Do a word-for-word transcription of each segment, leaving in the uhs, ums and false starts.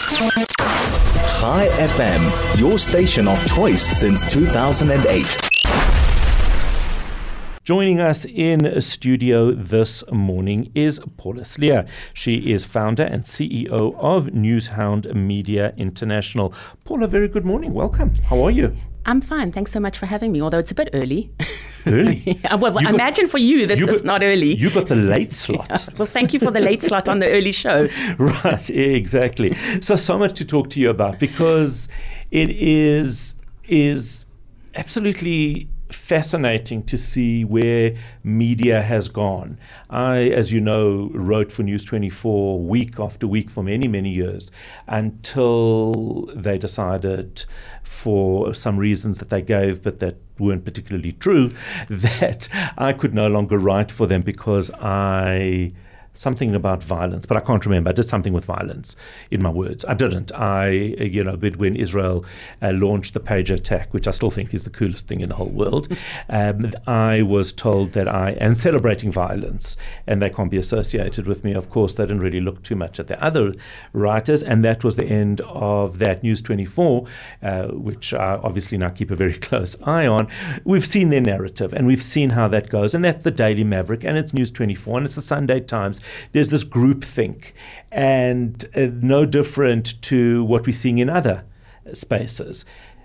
Chai F M, your station of choice since two thousand eight. Joining us in studio this morning is Paula Slier. She is founder and C E O of Newshound Media International. Paula, very good morning. Welcome. How are you? I'm fine. Thanks so much for having me, although it's a bit early. Early? yeah, well, you I got, imagine for you this is got, not early. You got the late slot. yeah. Well, thank you for the late slot on the early show. Right, exactly. So, so much to talk to you about because it is is absolutely fascinating to see where media has gone. I, as you know, wrote for News twenty-four week after week for many, many years until they decided, for some reasons that they gave but that weren't particularly true, that I could no longer write for them because I... something about violence, but I can't remember. I did something with violence in my words. I didn't. I, you know, but when Israel uh, launched the pager attack, which I still think is the coolest thing in the whole world, um, I was told that I am celebrating violence and they can't be associated with me. Of course, they didn't really look too much at the other writers, and that was the end of that. News twenty-four, uh, which I obviously now keep a very close eye on. We've seen their narrative and we've seen how that goes, and that's the Daily Maverick and it's News twenty-four and it's the Sunday Times. There's this groupthink, and uh, no different to what we're seeing in other spaces.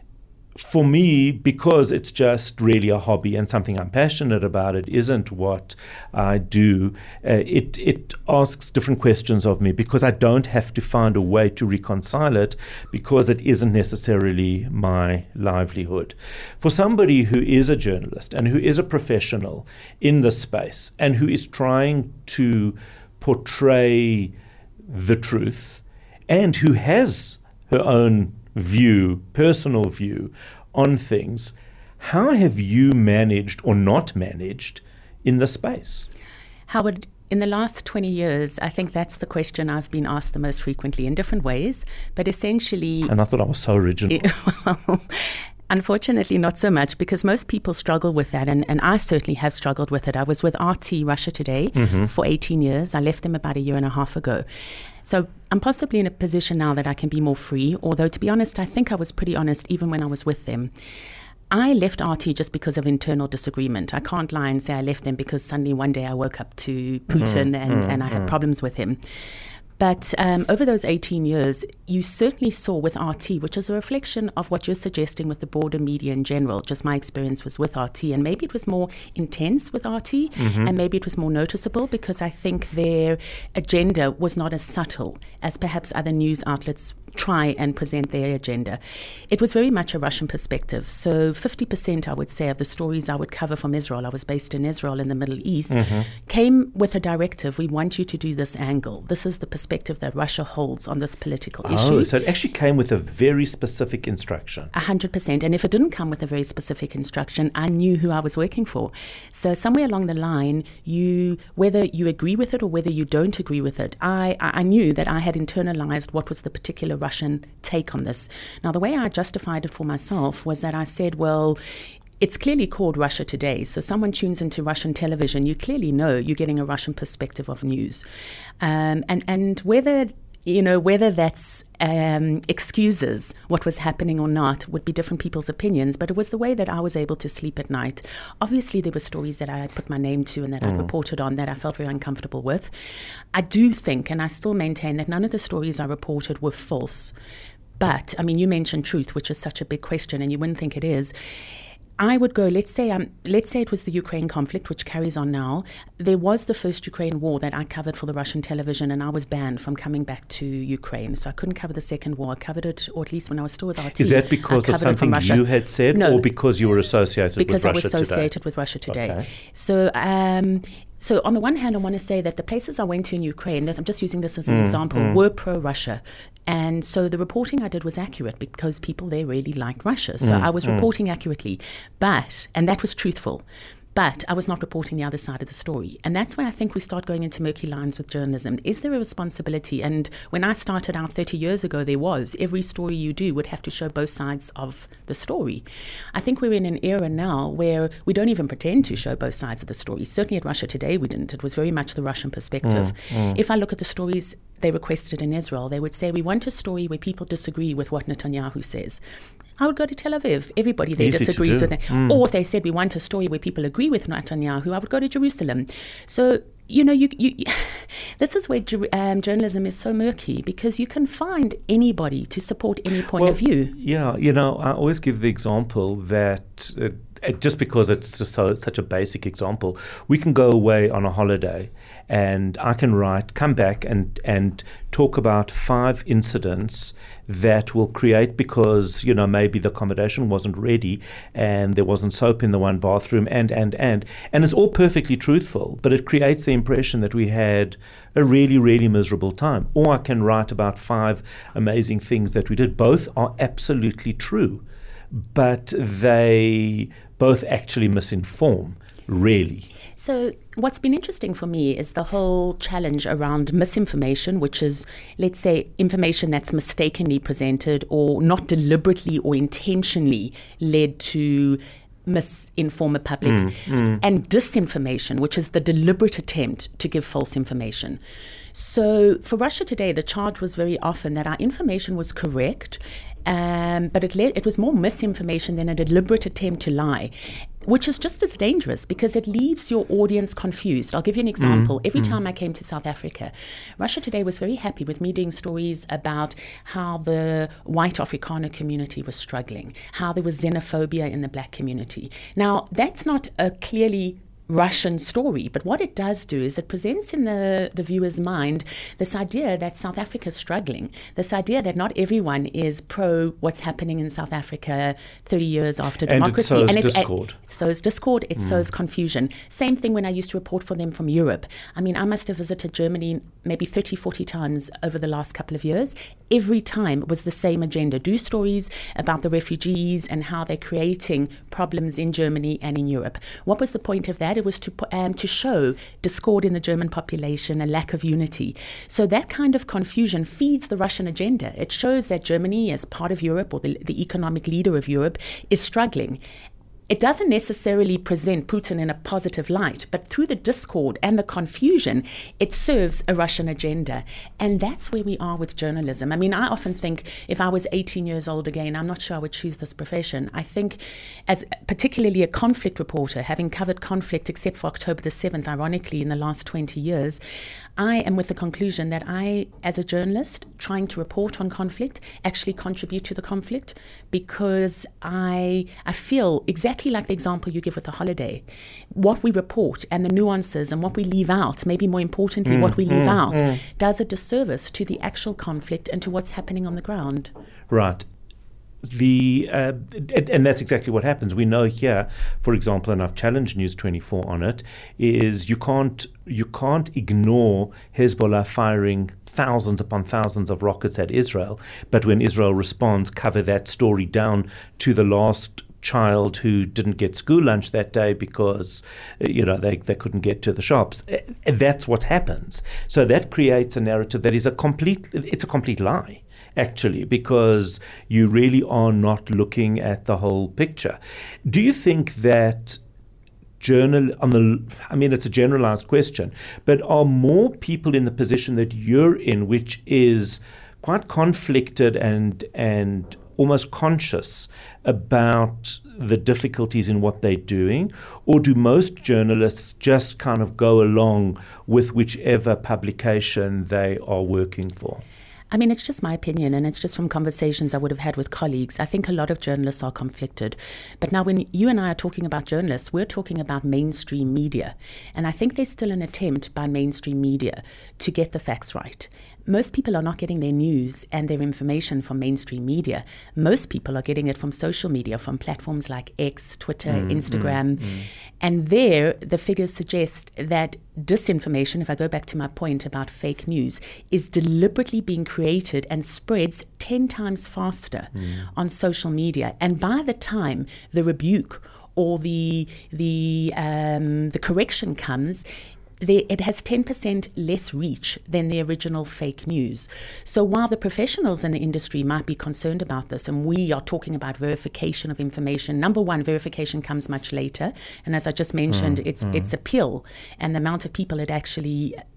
For me, because it's just really a hobby and something I'm passionate about, it isn't what I do. Uh, it it asks different questions of me because I don't have to find a way to reconcile it because it isn't necessarily my livelihood. For somebody who is a journalist and who is a professional in this space and who is trying to portray the truth and who has her own view, personal view on things, how have you managed or not managed in the space? Howard, in the last twenty years, I think that's the question I've been asked the most frequently in different ways, but essentially... And I thought I was so original. It, well, unfortunately, not so much, because most people struggle with that, and, and I certainly have struggled with it. I was with R T Russia Today mm-hmm. for eighteen years. I left them about a year and a half ago. So I'm possibly in a position now that I can be more free, although to be honest, I think I was pretty honest even when I was with them. I left R T just because of internal disagreement. I can't lie and say I left them because suddenly one day I woke up to Putin mm, and, mm, and I had mm. problems with him. But um, over those eighteen years, you certainly saw with R T, which is a reflection of what you're suggesting with the broader media in general. Just my experience was with R T, and maybe it was more intense with R T, mm-hmm. and maybe it was more noticeable because I think their agenda was not as subtle as perhaps other news outlets try and present their agenda. It was very much a Russian perspective. So fifty percent, I would say, of the stories I would cover from Israel, I was based in Israel in the Middle East, mm-hmm. came with a directive. We want you to do this angle. This is the perspective that Russia holds on this political oh, issue. Oh, so it actually came with a very specific instruction. A hundred percent. And if it didn't come with a very specific instruction, I knew who I was working for. So somewhere along the line, you, whether you agree with it or whether you don't agree with it, I, I knew that I had internalized what was the particular Russian take on this. Now, the way I justified it for myself was that I said, well, it's clearly called Russia Today. So someone tunes into Russian television, you clearly know you're getting a Russian perspective of news. Um, and, and whether, you know, whether that's um, excuses what was happening or not would be different people's opinions, but it was the way that I was able to sleep at night. Obviously, there were stories that I had put my name to and that mm. I reported on that I felt very uncomfortable with. I do think, and I still maintain, that none of the stories I reported were false. But, I mean, you mentioned truth, which is such a big question, and you wouldn't think it is. I would go, let's say um, let's say it was the Ukraine conflict, which carries on now. There was the first Ukraine war that I covered for the Russian television, and I was banned from coming back to Ukraine. So I couldn't cover the second war. I covered it, or at least when I was still with R T. Is that because of something you had said, no, or because you were associated with Russia Today? Because I was associated with Russia Today. Okay. So... Um, So on the one hand, I want to say that the places I went to in Ukraine, I'm just using this as an mm, example, mm. were pro-Russia. And so the reporting I did was accurate because people there really liked Russia. So mm, I was mm. reporting accurately. But, and that was truthful. But I was not reporting the other side of the story. And that's where I think we start going into murky lines with journalism. Is there a responsibility? And when I started out thirty years ago, there was. Every story you do would have to show both sides of the story. I think we're in an era now where we don't even pretend to show both sides of the story. Certainly at Russia Today we didn't. It was very much the Russian perspective. Mm, mm. If I look at the stories they requested in Israel, they would say, we want a story where people disagree with what Netanyahu says. I would go to Tel Aviv. Everybody there Easy disagrees with it. Mm. Or if they said we want a story where people agree with Netanyahu, I would go to Jerusalem. So, you know, you, you, this is where um, journalism is so murky, because you can find anybody to support any point well, of view. Yeah, you know, I always give the example that uh, just because it's just so such a basic example, we can go away on a holiday and I can write, come back and, and talk about five incidents that will create, because, you know, maybe the accommodation wasn't ready and there wasn't soap in the one bathroom and, and, and. And it's all perfectly truthful, but it creates the impression that we had a really, really miserable time. Or I can write about five amazing things that we did. Both are absolutely true, but they both actually misinform, really. So what's been interesting for me is the whole challenge around misinformation, which is, let's say, information that's mistakenly presented or not deliberately or intentionally led to misinform a public, mm, mm. and disinformation, which is the deliberate attempt to give false information. So for Russia Today, the charge was very often that our information was correct, um, but it, led, it was more misinformation than a deliberate attempt to lie, which is just as dangerous because it leaves your audience confused. I'll give you an example. Mm, Every mm. time I came to South Africa, Russia Today was very happy with me doing stories about how the white Afrikaner community was struggling, how there was xenophobia in the black community. Now, that's not a clearly Russian story, but what it does do is it presents in the, the viewer's mind this idea that South Africa is struggling, this idea that not everyone is pro what's happening in South Africa thirty years after and democracy. It sows and it discord. It sows discord, it mm. sows confusion. Same thing when I used to report for them from Europe. I mean, I must have visited Germany maybe thirty, forty times over the last couple of years. Every time was the same agenda. Do stories about the refugees and how they're creating problems in Germany and in Europe. What was the point of that? It was to um, to show discord in the German population, a lack of unity. So that kind of confusion feeds the Russian agenda. It shows that Germany, as part of Europe or the, the economic leader of Europe, is struggling. It doesn't necessarily present Putin in a positive light, but through the discord and the confusion, it serves a Russian agenda. And that's where we are with journalism. I mean, I often think if I was eighteen years old again, I'm not sure I would choose this profession. I think as particularly a conflict reporter, having covered conflict except for October the seventh, ironically, in the last twenty years, I am with the conclusion that I, as a journalist, trying to report on conflict, actually contribute to the conflict because I I feel exactly like the example you give with the holiday. What we report and the nuances and what we leave out, maybe more importantly, mm, what we leave mm, out, mm. does a disservice to the actual conflict and to what's happening on the ground. Right. The uh, and, and that's exactly what happens. We know here, for example, and I've challenged News twenty-four on it, is you can't you can't ignore Hezbollah firing thousands upon thousands of rockets at Israel, but when Israel responds, cover that story down to the last child who didn't get school lunch that day because you know they, they couldn't get to the shops. That's what happens. So that creates a narrative that is a complete it's a complete lie, actually, because you really are not looking at the whole picture. Do you think that journal on the I mean it's a generalized question, but are more people in the position that you're in, which is quite conflicted and and almost conscious about the difficulties in what they're doing, or do most journalists just kind of go along with whichever publication they are working for? I mean, it's just my opinion, and it's just from conversations I would have had with colleagues. I think a lot of journalists are conflicted. But now when you and I are talking about journalists, we're talking about mainstream media. And I think there's still an attempt by mainstream media to get the facts right. Most people are not getting their news and their information from mainstream media. Most people are getting it from social media, from platforms like X, Twitter, mm, Instagram. Mm, mm. And there, the figures suggest that disinformation, if I go back to my point about fake news, is deliberately being created and spreads ten times faster mm. on social media. And by the time the rebuke or the the um, the correction comes, There, it has ten percent less reach than the original fake news. So while the professionals in the industry might be concerned about this, and we are talking about verification of information, number one, verification comes much later. And as I just mentioned, mm, it's mm. it's a pill, and the amount of people it actually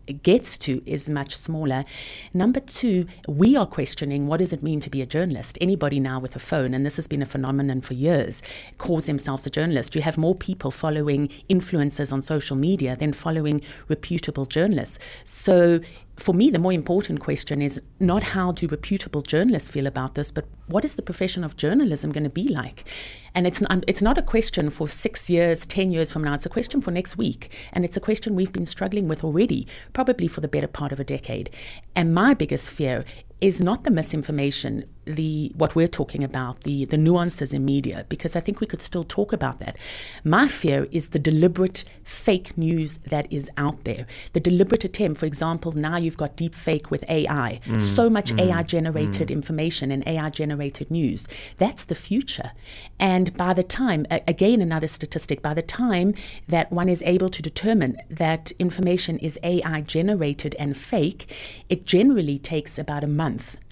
gets to is much smaller. Number two, we are questioning what does it mean to be a journalist. Anybody now with a phone, and this has been a phenomenon for years, calls themselves a journalist. You have more people following influencers on social media than following reputable journalists. So for me, the more important question is not how do reputable journalists feel about this, but what is the profession of journalism going to be like? And it's not, it's not a question for six years, ten years from now. It's a question for next week. And it's a question we've been struggling with already, probably for the better part of a decade. And my biggest fear is not the misinformation, the what we're talking about, the, the nuances in media, because I think we could still talk about that. My fear is the deliberate fake news that is out there. The deliberate attempt, for example, now you've got deep fake with A I. Mm, so much mm, A I-generated mm. information and A I-generated news. That's the future. And by the time, again, another statistic, by the time that one is able to determine that information is A I-generated and fake, it generally takes about a month.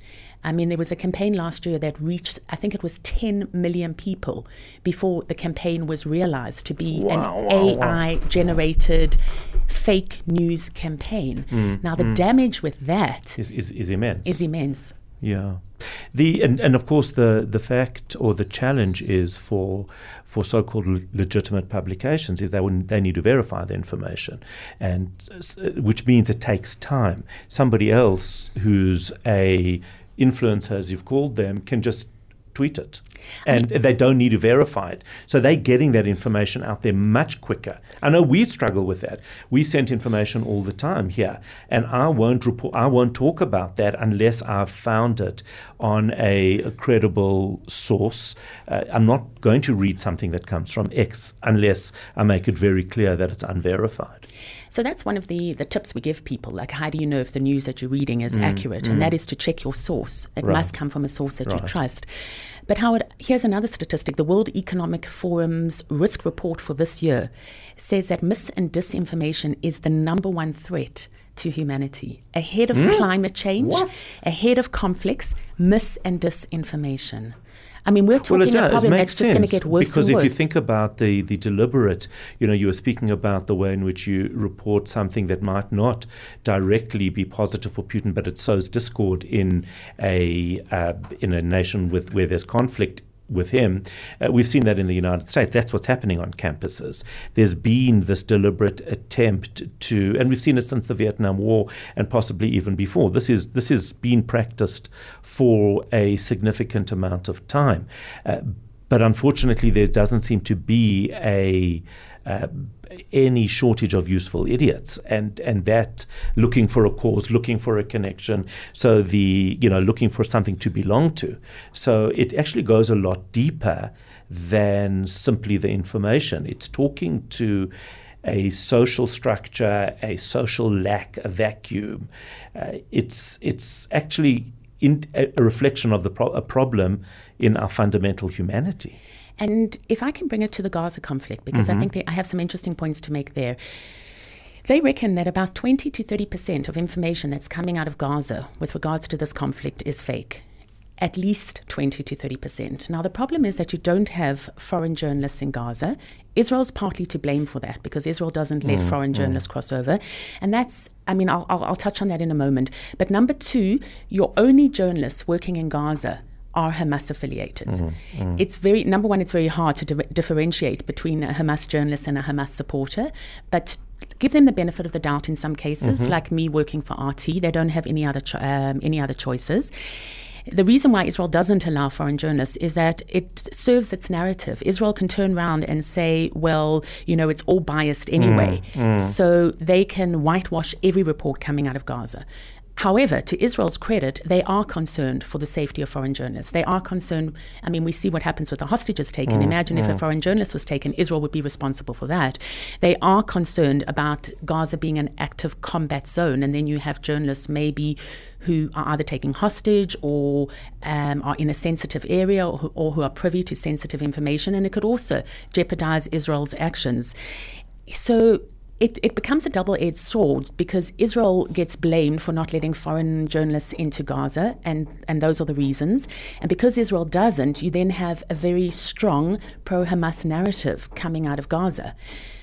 I mean, there was a campaign last year that reached, I think it was ten million people before the campaign was realized to be wow, an wow, A I-generated wow. fake news campaign. Mm, now, the mm. damage with that is, is, is immense. Is immense. Yeah. The and, and of course the, the fact or the challenge is for for so-called le- legitimate publications is they wouldn't, they need to verify the information, and uh, which means it takes time. Somebody else who's a influencer, as you've called them, can just tweet it. And I mean, they don't need to verify it. So they're getting that information out there much quicker. I know we struggle with that. We send information all the time here. And I won't report, I won't talk about that unless I've found it on a, a credible source. Uh, I'm not going to read something that comes from X unless I make it very clear that it's unverified. So that's one of the, the tips we give people, like how do you know if the news that you're reading is mm, accurate? Mm. And that is to check your source. It right. must come from a source that right. you trust. But Howard, here's another statistic. The World Economic Forum's risk report for this year says that mis and disinformation is the number one threat to humanity. Ahead of mm? climate change, what? ahead of conflicts, mis and disinformation. I mean, we're talking well, a problem that's just going to get worse because and worse. Because if you think about the, the deliberate, you know, you were speaking about the way in which you report something that might not directly be positive for Putin, but it sows discord in a uh, in a nation with where there's conflict with him. Uh, we've seen that in the United States. That's what's happening on campuses. There's been this deliberate attempt to, and we've seen it since the Vietnam War and possibly even before. This is this is being practiced for a significant amount of time. Uh, but unfortunately, there doesn't seem to be a Uh, any shortage of useful idiots, and and that looking for a cause, looking for a connection, so the you know looking for something to belong to. So it actually goes a lot deeper than simply the information. It's talking to a social structure, a social lack, a vacuum. Uh, it's it's actually in, a, a reflection of the pro- a problem in our fundamental humanity. And if I can bring it to the Gaza conflict, because mm-hmm. I think they, I have some interesting points to make there. They reckon that about twenty to thirty percent of information that's coming out of Gaza with regards to this conflict is fake. At least twenty to thirty percent. Now, the problem is that you don't have foreign journalists in Gaza. Israel's partly to blame for that because Israel doesn't let mm, foreign journalists mm. cross over. And that's, I mean, I'll, I'll, I'll touch on that in a moment. But number two, your only journalists working in Gaza are Hamas affiliated. Mm, mm. It's very, number one, it's very hard to di- differentiate between a Hamas journalist and a Hamas supporter, but give them the benefit of the doubt in some cases, mm-hmm. like me working for R T. They don't have any other cho- um, any other choices. The reason why Israel doesn't allow foreign journalists is that it serves its narrative. Israel can turn around and say, well, you know, it's all biased anyway. Mm, mm. So they can whitewash every report coming out of Gaza. However, to Israel's credit, they are concerned for the safety of foreign journalists. They are concerned. I mean, we see what happens with the hostages taken. Mm, Imagine mm. if a foreign journalist was taken, Israel would be responsible for that. They are concerned about Gaza being an active combat zone, and then you have journalists maybe who are either taking hostage or um, are in a sensitive area or who, or who are privy to sensitive information, and it could also jeopardize Israel's actions. So It, it becomes a double-edged sword because Israel gets blamed for not letting foreign journalists into Gaza, and, and those are the reasons. And because Israel doesn't, you then have a very strong pro-Hamas narrative coming out of Gaza.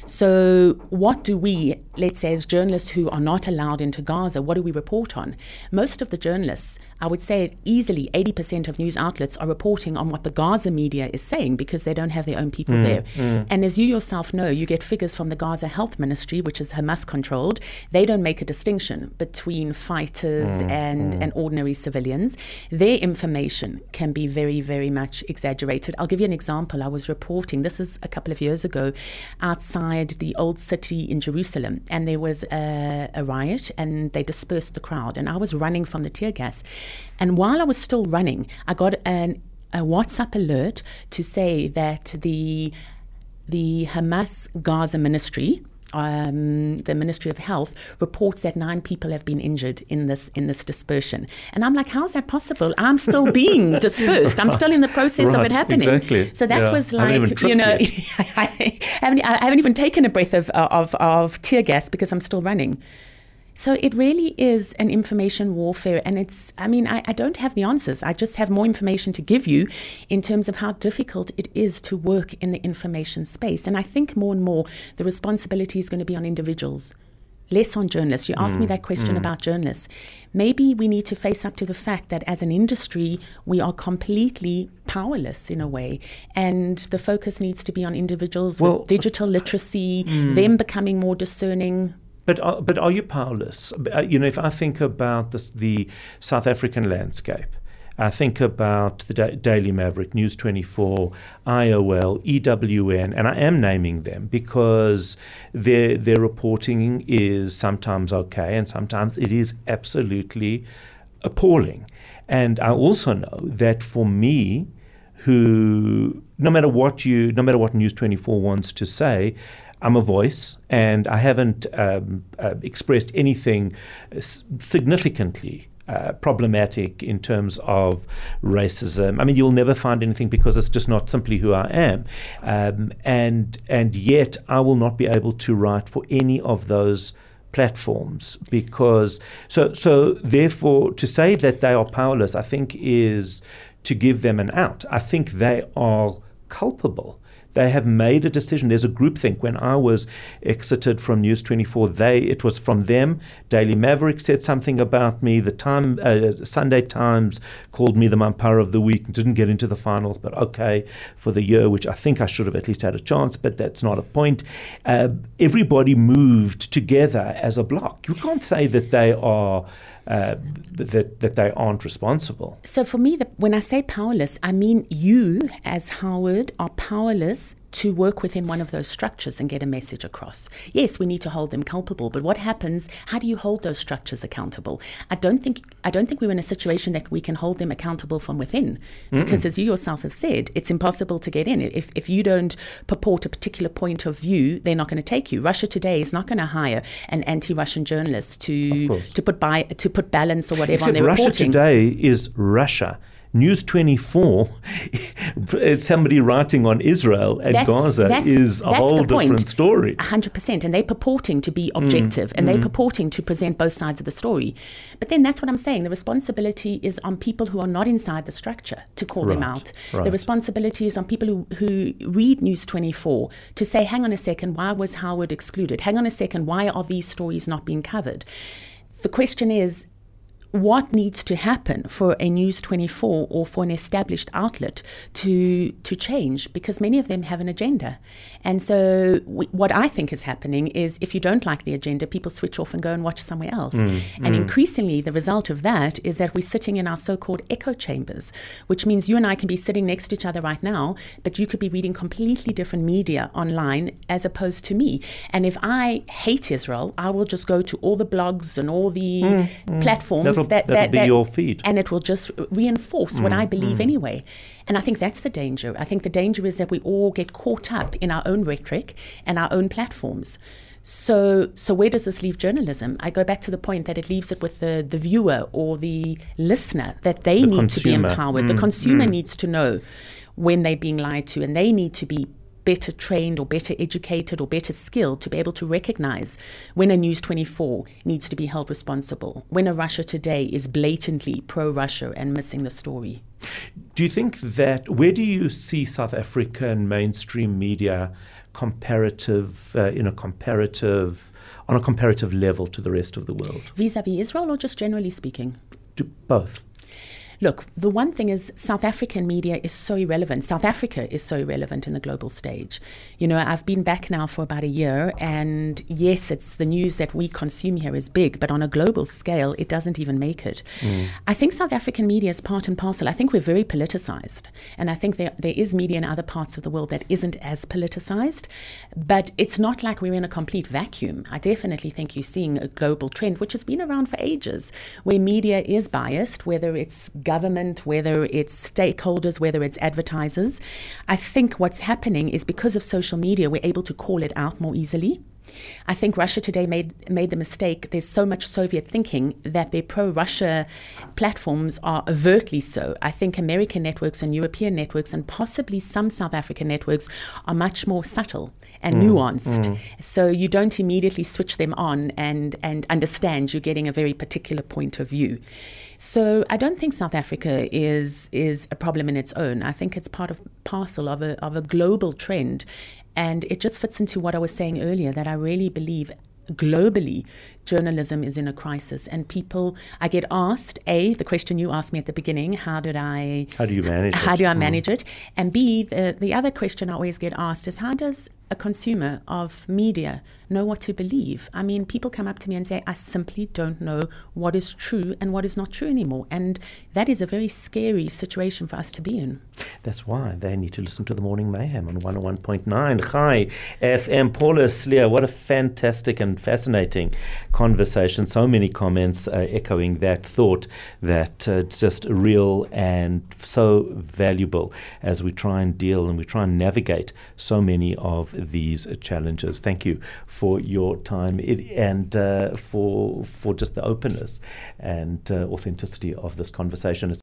So what do we, let's say as journalists who are not allowed into Gaza, what do we report on? Most of the journalists, I would say easily eighty percent of news outlets are reporting on what the Gaza media is saying because they don't have their own people mm, there. Mm. And as you yourself know, you get figures from the Gaza Health Ministry, which is Hamas controlled. They don't make a distinction between fighters mm, and, mm. and ordinary civilians. Their information can be very, very much exaggerated. I'll give you an example. I was reporting, this is a couple of years ago, outside the old city in Jerusalem, and there was a, a riot and they dispersed the crowd, and I was running from the tear gas. And while I was still running, I got an, a WhatsApp alert to say that the the Hamas Gaza Ministry, um, the Ministry of Health, reports that nine people have been injured in this in this dispersion. And I'm like, how's that possible? I'm still being dispersed. I'm still in the process right, of it happening. Exactly. So that yeah. was like, you know, I haven't, I haven't even taken a breath of, of of tear gas because I'm still running. So it really is an information warfare, and it's, I mean, I, I don't have the answers. I just have more information to give you in terms of how difficult it is to work in the information space. And I think more and more the responsibility is going to be on individuals, less on journalists. You asked mm, me that question mm. about journalists. Maybe we need to face up to the fact that as an industry, we are completely powerless in a way. And the focus needs to be on individuals well, with digital literacy, mm. them becoming more discerning. But uh, but are you powerless? Uh, you know, if I think about this, the South African landscape, I think about the da- Daily Maverick, News twenty-four, I O L, E W N, and I am naming them because their their reporting is sometimes okay and sometimes it is absolutely appalling. And I also know that for me, who no matter what you, no matter what News twenty-four wants to say, I'm a voice, and I haven't um, uh, expressed anything s- significantly uh, problematic in terms of racism. I mean, you'll never find anything because it's just not simply who I am. Um, and and yet I will not be able to write for any of those platforms because, so so therefore, to say that they are powerless, I think, is to give them an out. I think they are culpable. They have made a decision. There's a groupthink. When I was exited from News twenty-four, they it was from them. Daily Maverick said something about me. The time uh, Sunday Times called me the umpire of the week and didn't get into the finals, but okay for the year, which I think I should have at least had a chance, but that's not a point. Uh, everybody moved together as a block. You can't say that they are Uh, that that they aren't responsible. So for me, the, when I say powerless, I mean you as Howard are powerless to work within one of those structures and get a message across. Yes, we need to hold them culpable, but what happens? How do you hold those structures accountable? I don't think I don't think we're in a situation that we can hold them accountable from within, because Mm-mm. as you yourself have said, it's impossible to get in. If if you don't purport a particular point of view, they're not going to take you. Russia Today is not going to hire an anti-Russian journalist to to put by to put balance or whatever Except on their Russia reporting. Today is Russia. News twenty-four, somebody writing on Israel and that's, Gaza that's, is a that's whole different story. one hundred percent. And they're purporting to be objective mm, and mm. they're purporting to present both sides of the story. But then that's what I'm saying. The responsibility is on people who are not inside the structure to call right, them out. Right. The responsibility is on people who, who read News twenty-four to say, hang on a second, why was Howard excluded? Hang on a second, why are these stories not being covered? The question is, what needs to happen for a News twenty-four or for an established outlet to to change? Because many of them have an agenda. And so we, what I think is happening is if you don't like the agenda, people switch off and go and watch somewhere else. Mm, and mm. increasingly, the result of that is that we're sitting in our so-called echo chambers, which means you and I can be sitting next to each other right now, but you could be reading completely different media online as opposed to me. And if I hate Israel, I will just go to all the blogs and all the mm, mm. platforms That'll, that, that'll that, be that, your feed. And it will just reinforce mm, what I believe mm. anyway. And I think that's the danger. I think the danger is that we all get caught up in our own rhetoric and our own platforms. So so where does this leave journalism? I go back to the point that it leaves it with the, the viewer or the listener, that they the need consumer. to be empowered. Mm, the consumer mm. needs to know when they're being lied to, and they need to be better trained or better educated or better skilled to be able to recognize when a News twenty-four needs to be held responsible, when a Russia Today is blatantly pro-Russia and missing the story. Do you think that, where do you see South African mainstream media comparative, uh, in a comparative, on a comparative level to the rest of the world? Vis-a-vis Israel, or just generally speaking? To both. Look, the one thing is South African media is so irrelevant. South Africa is so irrelevant in the global stage. You know, I've been back now for about a year, and yes, it's the news that we consume here is big, but on a global scale, it doesn't even make it. Mm. I think South African media is part and parcel. I think we're very politicized, and I think there, there is media in other parts of the world that isn't as politicized, but it's not like we're in a complete vacuum. I definitely think you're seeing a global trend, which has been around for ages, where media is biased, whether it's government, whether it's stakeholders, whether it's advertisers. I think what's happening is because of social media, we're able to call it out more easily. I think Russia today made made the mistake. There's so much Soviet thinking that their pro-Russia platforms are overtly so. I think American networks and European networks and possibly some South African networks are much more subtle and mm, nuanced. Mm. So you don't immediately switch them on and, and understand you're getting a very particular point of view. So I don't think South Africa is is a problem in its own. I think it's part of parcel of a of a global trend. And it just fits into what I was saying earlier, that I really believe globally journalism is in a crisis, and people, I get asked, A, the question you asked me at the beginning, how did I how do you manage how it? do I manage mm. it? And B, the, the other question I always get asked is, how does a consumer of media know what to believe? I mean, people come up to me and say, I simply don't know what is true and what is not true anymore. And that is a very scary situation for us to be in. That's why they need to listen to the Morning Mayhem on one oh one point nine. Hi, F M. Paula Slier, what a fantastic and fascinating conversation. So many comments uh, echoing that thought, that uh, it's just real and so valuable as we try and deal and we try and navigate so many of these uh, challenges. Thank you for your time it, and uh, for for just the openness and uh, authenticity of this conversation. It's